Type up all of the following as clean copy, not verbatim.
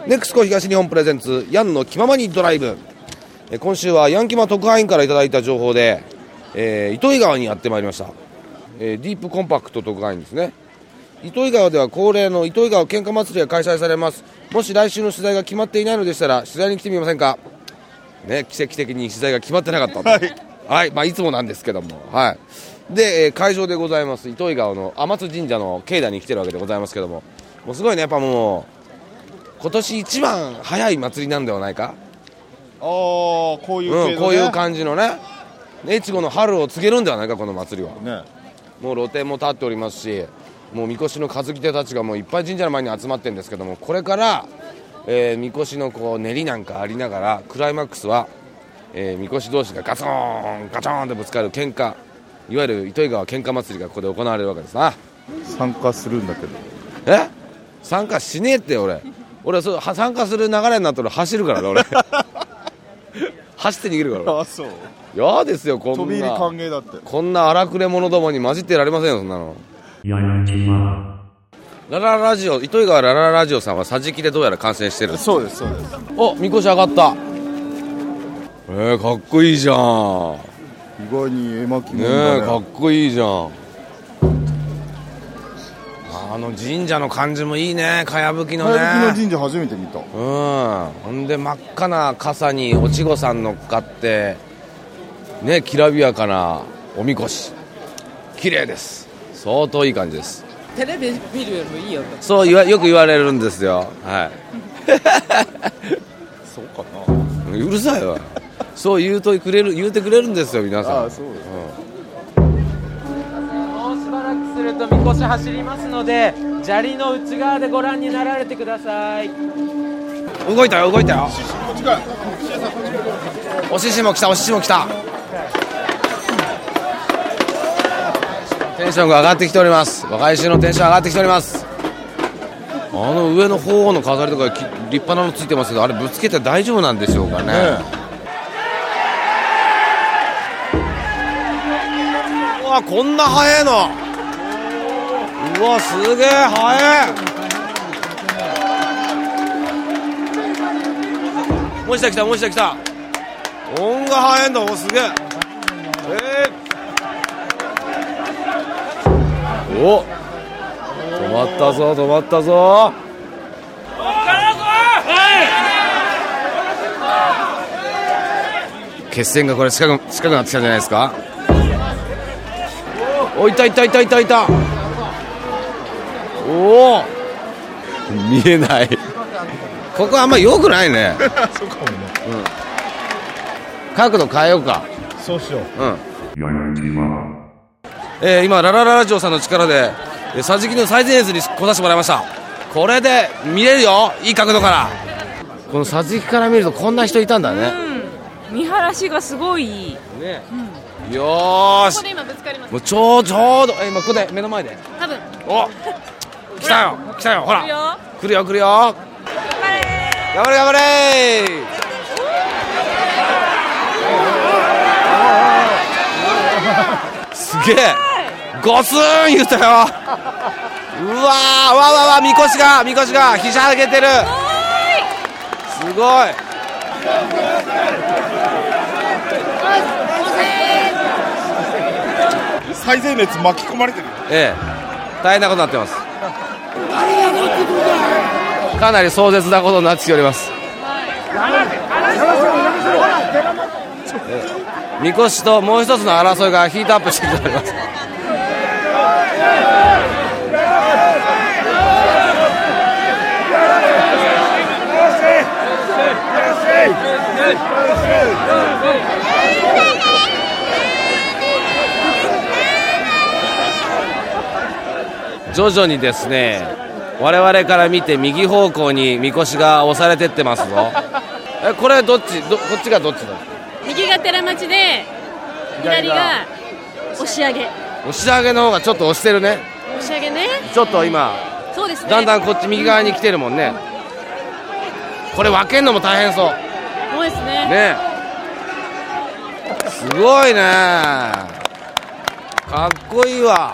ネクスコ東日本プレゼンツヤンの気ままにドライブ。今週はヤンキマ特派員からいただいた情報で、糸魚川にやってまいりました。ディープコンパクト特派員ですね。糸魚川では恒例の糸魚川喧嘩祭りが開催されます。もし来週の取材が決まっていないのでしたら取材に来てみませんかね。奇跡的に取材が決まってなかったはい、はい、いつもなんですけども、はい。で、会場でございます糸魚川の天津神社の境内に来てるわけでございますけども、もうすごいね、やっぱもう今年一番早い祭りなんではないか。 こういう系のね、 こういう感じのね、越後の春を告げるんではないか、この祭りは、ね。もう露店も立っておりますし、もうみこしの担ぎ手たちがもういっぱい神社の前に集まってるんですけども、これから、みこしのこう練りなんかありながら、クライマックスは、みこし同士がガツンガチョンってぶつかる喧嘩、いわゆる糸魚川喧嘩祭りがここで行われるわけですな。 参加するんだけど。 参加しねえって。俺そう参加する流れになったら走るからね、俺走って逃げるから。 そう。 嫌ですよ、こんな飛び入り歓迎だって。 こんな荒くれ者どもに混じってられませんよ、そんなの。ラララジオ、糸魚川ラララジオさんは桟敷でどうやら観戦してる。 そうです、そうです。 お、みこし上がった。かっこいいじゃん。 意外に絵巻ねえ、かっこいいじゃん。神社の感じもいいね、かやぶきのね。 かやぶきの神社初めて見た。 ほんで真っ赤な傘におちごさん乗っかってね、きらびやかなおみこし、綺麗です。相当いい感じです。 テレビ見るよりもいいよと。 そうよく言われるんですよ。はいそうかな。 うるさいわ。そう言うてくれるんですよ、皆さん。 そうです。 もうしばらくするとみこし走りますので、砂利の内側でご覧になられてください。 動いたよ。おししも来た。テンションが上がってきております。若い衆のテンション上がってきております。上の方の飾りとか立派なのついてますけど、あれぶつけて大丈夫なんでしょうかね。うわ、こんな速いの。うわ、すげえ速い。もう一台来た。音が速いんだ。お、すげえ。お、止まったぞ。決戦がこれ近くなってきたんじゃないですか。お、いた。おお、見えない。ここあんま良くないね。 そうかもね。 角度変えようか。 そうしよう。 今ララララジオさんの力で桟敷の最前列に来させてもらいました。これで見れるよ、いい角度から。この桟敷から見るとこんな人いたんだね。 見晴らしがすごいいいね。よーし、 ここで今ぶつかります。 もうちょうど今ここで目の前で多分お来たよ、ほら来るよ。頑張れ。すげえ、ゴスーン言ったよ。わみこしがひしゃげてる。すごい。 最前列巻き込まれてる。 大変なことになってます。かなり壮絶なことになってきております。みこしともう一つの争いがヒートアップしてきております。徐々にですね、我々から見て右方向にみこしが押されてってますぞ。これこっちがどっちだ。 右が寺町で左が押し上げの方がちょっと押してるね。 押し上げね。 ちょっと今そうですね、 だんだんこっち右側に来てるもんね。これ分けんのも大変そう。 そうですね。 ね、すごいね、かっこいいわ。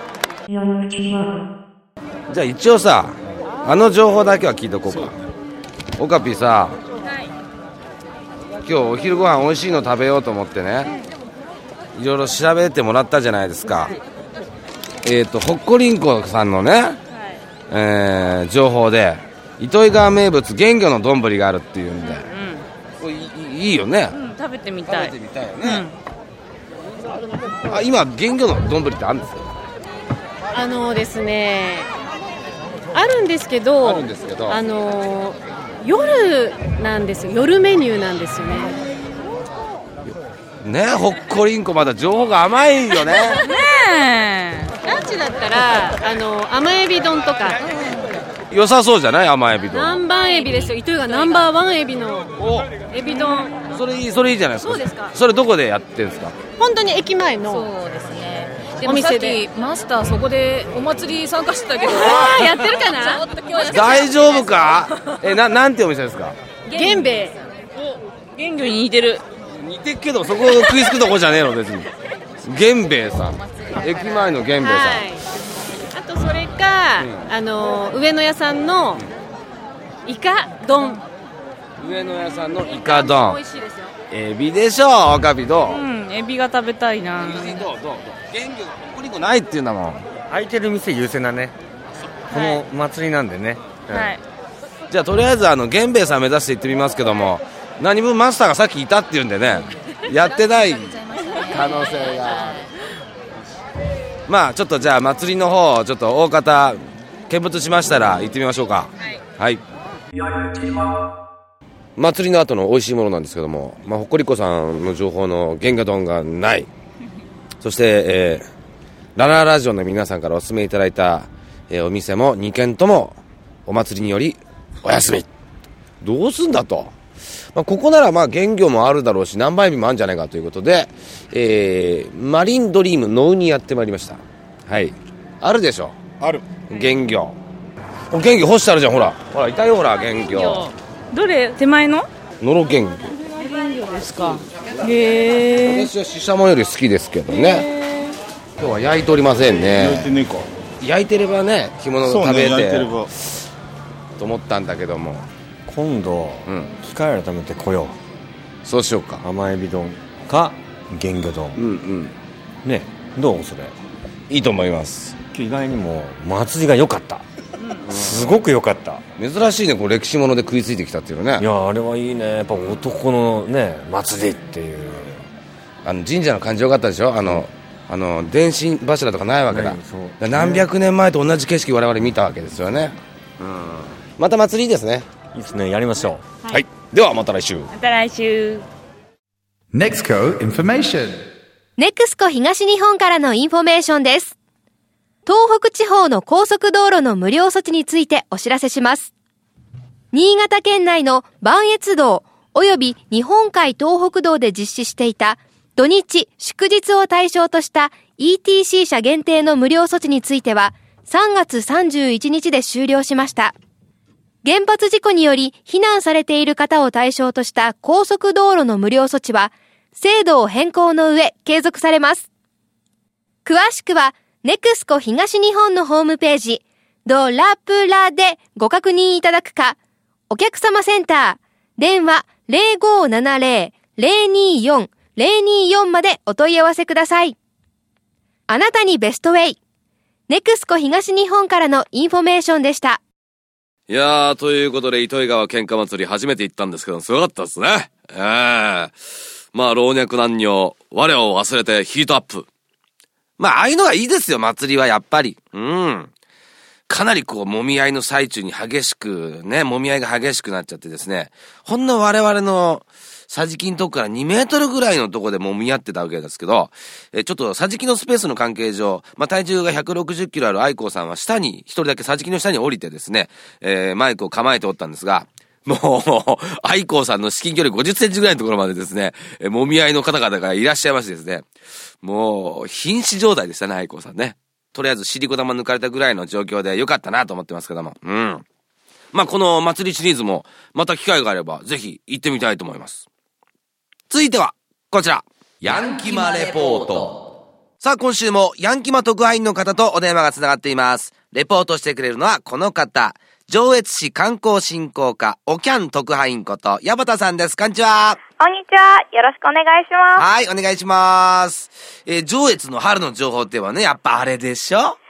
じゃあ一応さ、情報だけは聞いとこうか。 オカピさ、今日お昼ご飯美味しいの食べようと思ってね、いろいろ調べてもらったじゃないですか。ほっこりんこさんのね、情報で糸魚川名物源魚の丼があるっていうんで、これいいよね、 食べてみたい。 食べてみたいよね、今源魚の丼ってあるんですか？ ですね、あるんですけど、夜なんですよ。夜メニューなんですよね。 ね、ほっこりんこまだ情報が甘いよね。 ねランチだったら甘エビ丼とか良さそうじゃない？甘エビ丼。 南蛮エビですよ。糸魚川ナンバーワンエビのエビ丼。 それいいじゃないですか。 そうですか。 それどこでやってるんですか？ 本当に駅前の。 そうですね。でもさっきマスターそこでお祭り参加してたけど、 やってるかな？ 大丈夫か？なんてお店ですか？ 源兵衛。 源魚に似てる。 似てっけどそこ食いつくとこじゃねえの別に。源兵衛さん。駅前の源兵衛さん。 はい、あとそれか、上野屋さんのイカ丼。 上野屋さんのイカ丼。 美味しいですよ。 エビでしょ、赤ビどう？ エビが食べたいな。 どう源魚ほっこりんこないっていうんだもん。 空いてる店優先だね、この祭りなんでね、 はい、 じゃあとりあえず源兵衛さん目指して行ってみますけども、何分マスターがさっきいたっていうんでね、やってない可能性が。まあちょっとじゃあ祭りの方ちょっと大方見物しましたら行ってみましょうか。はい、祭りの後の美味しいものなんですけども、ほっこりこさんの情報の源魚丼がない。そして、ラララジオの皆さんからお勧めいただいた、お店も2軒ともお祭りによりお休み。どうすんだと。ここなら源魚もあるだろうし南蛮エビもあるんじゃないかということで、マリンドリームノウにやってまいりました。はい、あるでしょ。 ある。 源魚干してあるじゃん。ほらいたよ、ほら源魚。 どれ？手前の？ ノロ源魚。 源魚ですか。へえ。 私はシシャモより好きですけどね。今日は焼いておりませんね。 焼いてねえか。 焼いてればね、着物を食べて、 焼いてればと思ったんだけども、 今度、機会改めて来よう。そうしようか。 甘エビ丼か源魚丼、ね、どうそれ？ いいと思います。 意外にも祭りが良かった、すごく良かった。 珍しいね、こう歴史もので食いついてきたっていうのね。 いや、あれはいいね、やっぱ男のね祭りっていう。 神社の感じ良かったでしょ。電信柱とかないわけだ、何百年前と同じ景色我々見たわけですよね。また祭りですね。 いいですね、やりましょう。 はい、ではまた来週。 また来週。 NEXCO Information。 NEXCO 東日本からのインフォメーションです。東北地方の高速道路の無料措置についてお知らせします。新潟県内の磐越道及び日本海東北道で実施していた土日祝日を対象とした ETC 車限定の無料措置については3月31日で終了しました。原発事故により避難されている方を対象とした高速道路の無料措置は制度を変更の上継続されます。詳しくはNEXCO 東日本のホームページドラプラでご確認いただくか、お客様センター電話 0570-024-024 までお問い合わせください。あなたにベストウェイ。NEXCO 東日本からのインフォメーションでした。 いやー、ということで糸魚川喧嘩祭り初めて行ったんですけど、すごかったですね。老若男女我を忘れてヒートアップ。ああいうのがいいですよ、祭りはやっぱり。かなり揉み合いの最中に揉み合いが激しくなっちゃってですね、ほんの我々の桟敷のとこから2メートルぐらいのとこで揉み合ってたわけですけど、ちょっと桟敷のスペースの関係上、体重が160キロある愛子さんは一人だけ桟敷の下に降りてですね、マイクを構えておったんですが、もう、愛子さんの至近距離50センチぐらいのところまでですね、揉み合いの方々がいらっしゃいましてですね、もう、瀕死状態でしたね、愛子さんね。とりあえず尻子玉抜かれたぐらいの状況で良かったなと思ってますけども。この祭りシリーズも、また機会があれば、ぜひ行ってみたいと思います。続いては、こちら。ヤンキマレポート。さあ、今週もヤンキマ特派員の方とお電話がつながっています。レポートしてくれるのはこの方。 上越市観光振興課おキャン特派員こと矢端さんです。こんにちは。 こんにちは。よろしくお願いします。 はい、お願いします。上越の春の情報って言えばね、やっぱあれでしょ。 はい、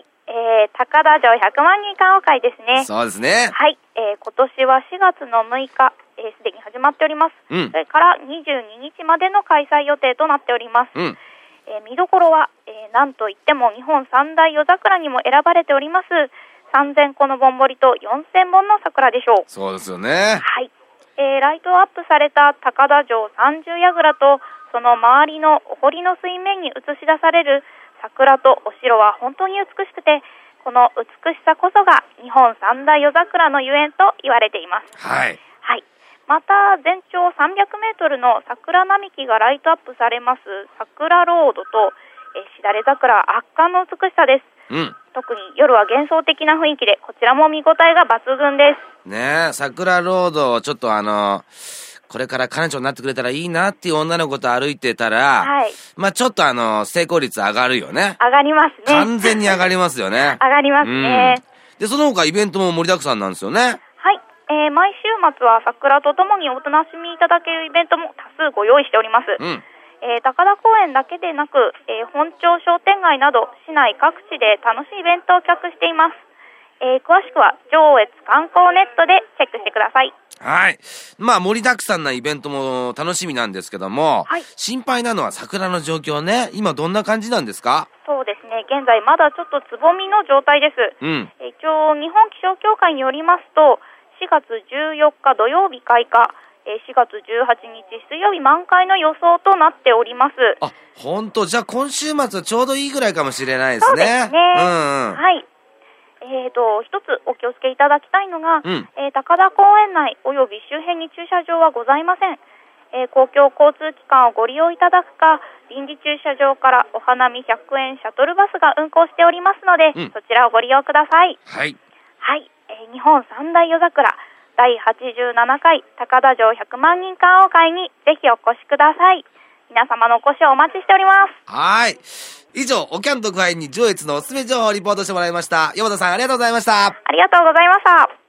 高田城100万人観桜会ですね。 そうですね。 はい、今年は4月の6日、すでに始まっております。それから22日までの開催予定となっております。見どころは、なんといっても日本三大夜桜にも選ばれております3000個のぼんぼりと4000本の桜でしょう。 そうですよね。 はい、ライトアップされた高田城三重櫓とその周りのお堀の水面に映し出される桜とお城は本当に美しくて、この美しさこそが日本三大夜桜のゆえんと言われています。 はい。 はい。また全長300メートルの桜並木がライトアップされます桜ロードと、しだれ桜は圧巻の美しさです。特に夜は幻想的な雰囲気で、こちらも見応えが抜群です。 ねえ、桜ロードをちょっとこれから館長になってくれたらいいなっていう女の子と歩いてたら、はい、まあちょっと成功率上がるよね。 上がりますね。 完全に上がりますよね。 上がりますね。 で、その他イベントも盛りだくさんなんですよね。 はい。毎週末は桜とともにお楽しみいただけるイベントも多数ご用意しております。高田公園だけでなく、本町商店街など市内各地で楽しいイベントを企画しています。詳しくは上越観光ネットでチェックしてください。 はい。まあ盛りだくさんなイベントも楽しみなんですけども、 はい、 心配なのは桜の状況ね。今どんな感じなんですか？ そうですね。現在まだちょっとつぼみの状態です。一応日本気象協会によりますと、4月14日土曜日開花、4月18日水曜日満開の予想となっております。 あ、本当。じゃあ今週末はちょうどいいぐらいかもしれないですね。 そうですね。はい。一つお気をつけいただきたいのが、高田公園内および周辺に駐車場はございません。公共交通機関をご利用いただくか、臨時駐車場からお花見100円シャトルバスが運行しておりますので、そちらをご利用ください。 はい。 はい。日本三大夜桜第87回高田城100万人観桜会にぜひお越しください。皆様のお越しをお待ちしております。 はい。以上、おキャン特派員に上越のおすすめ情報をリポートしてもらいました。山田さん、ありがとうございました。 ありがとうございました。